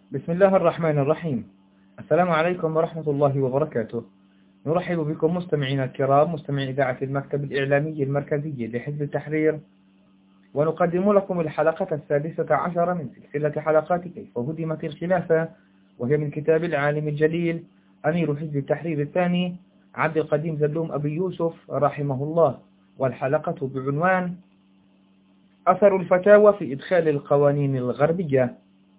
بسم الله الرحمن الرحيم. السلام عليكم ورحمة الله وبركاته. نرحب بكم مستمعينا الكرام، مستمعي إذاعة المكتب الإعلامي المركزي لحزب التحرير، ونقدم لكم الحلقة 16 من سلسلة حلقات كيف هدمت الخلافة، وهي من كتاب العالم الجليل أمير حزب التحرير الثاني عبد القديم زلوم أبي يوسف رحمه الله، والحلقة بعنوان أثر الفتاوى في إدخال القوانين الغربية.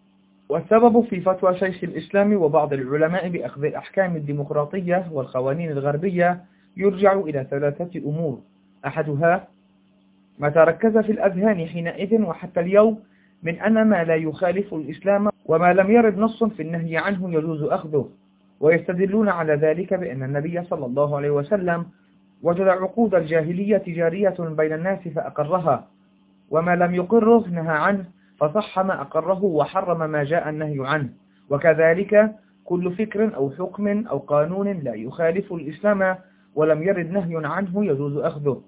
والسبب في فتوى شيخ الإسلام وبعض العلماء بأخذ الأحكام الديمقراطية والقوانين الغربية يرجع إلى 3 أمور. أحدها ما تركز في الأذهان حينئذ وحتى اليوم من أن ما لا يخالف الإسلام وما لم يرد نص في النهي عنه يجوز أخذه، ويستدلون على ذلك بأن النبي صلى الله عليه وسلم وجد عقود الجاهلية جارية بين الناس فأقرها، وما لم يقره نهى عنه، فصح ما أقره وحرم ما جاء النهي عنه. وكذلك كل فكر أو حكم أو قانون لا يخالف الإسلام ولم يرد نهي عنه يجوز أخذه.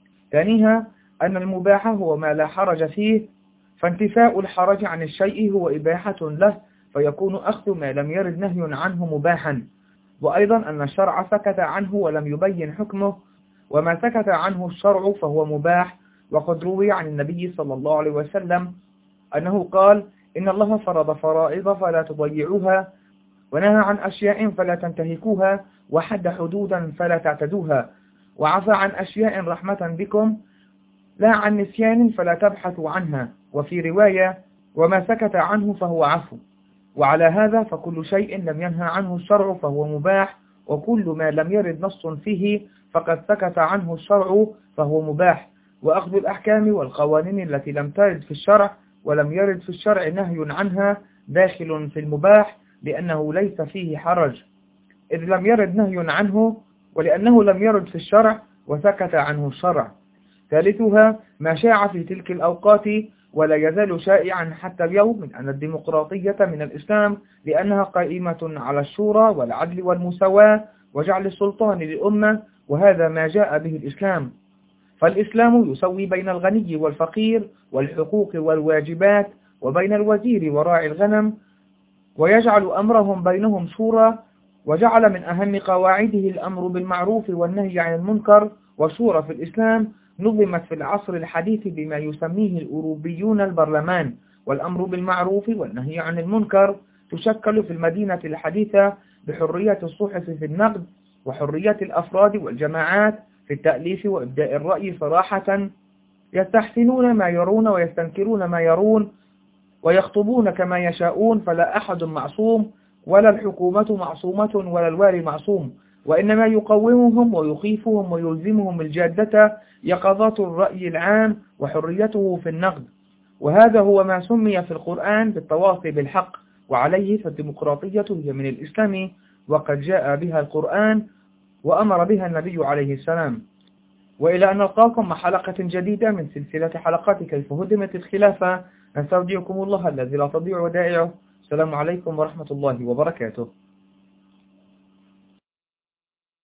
ثانيها أن المباح هو ما لا حرج فيه، فانتفاء الحرج عن الشيء هو إباحة له، فيكون أخذ ما لم يرد نهي عنه مباحا. وأيضا أن الشرع سكت عنه ولم يبين حكمه، وما سكت عنه الشرع فهو مباح. وقد روي عن النبي صلى الله عليه وسلم أنه قال: إن الله فرض فرائض فلا تضيعوها، ونهى عن أشياء فلا تنتهكوها، وحد حدودا فلا تعتدوها، وعفى عن أشياء رحمة بكم لا عن نسيان فلا تبحثوا عنها. وفي رواية: وما سكت عنه فهو عفو. وعلى هذا فكل شيء لم ينهى عنه الشرع فهو مباح، وكل ما لم يرد نص فيه فقد سكت عنه الشرع فهو مباح. وأخذ الأحكام والقوانين التي لم ترد في الشرع ولم يرد في الشرع نهي عنها داخل في المباح، لأنه ليس فيه حرج، إذ لم يرد نهي عنه، ولأنه لم يرد في الشرع وسكت عنه الشرع. ثالثها ما شاع في تلك الأوقات ولا يزال شائعا حتى اليوم من أن الديمقراطية من الإسلام، لأنها قائمة على الشورى والعدل والمساواة وجعل السلطان للأمة، وهذا ما جاء به الإسلام. فالإسلام يسوي بين الغني والفقير والحقوق والواجبات، وبين الوزير وراعي الغنم، ويجعل أمرهم بينهم شورى، وجعل من أهم قواعده الأمر بالمعروف والنهي عن المنكر. والشورى في الإسلام نظمت في العصر الحديث بما يسميه الأوروبيون البرلمان، والأمر بالمعروف والنهي عن المنكر تشكل في المدينة الحديثة بحرية الصحف في النقد، وحرية الأفراد والجماعات في التأليف وإبداء الرأي صراحة، يستحسنون ما يرون ويستنكرون ما يرون، ويخطبون كما يشاءون، فلا أحد معصوم، ولا الحكومة معصومة، ولا الوالي معصوم، وإنما يقومهم ويخيفهم ويلزمهم الجادة يقظات الرأي العام وحريته في النقد. وهذا هو ما سمي في القرآن بالتواصي بالحق، وعليه فالديمقراطية هي من الإسلام، وقد جاء بها القرآن وأمر بها النبي عليه السلام. وإلى أن نلقاكم مع حلقة جديدة من سلسلة حلقات كيف هدمت الخلافة، نستودعكم الله الذي لا تضيع ودائعه. السلام عليكم ورحمة الله وبركاته.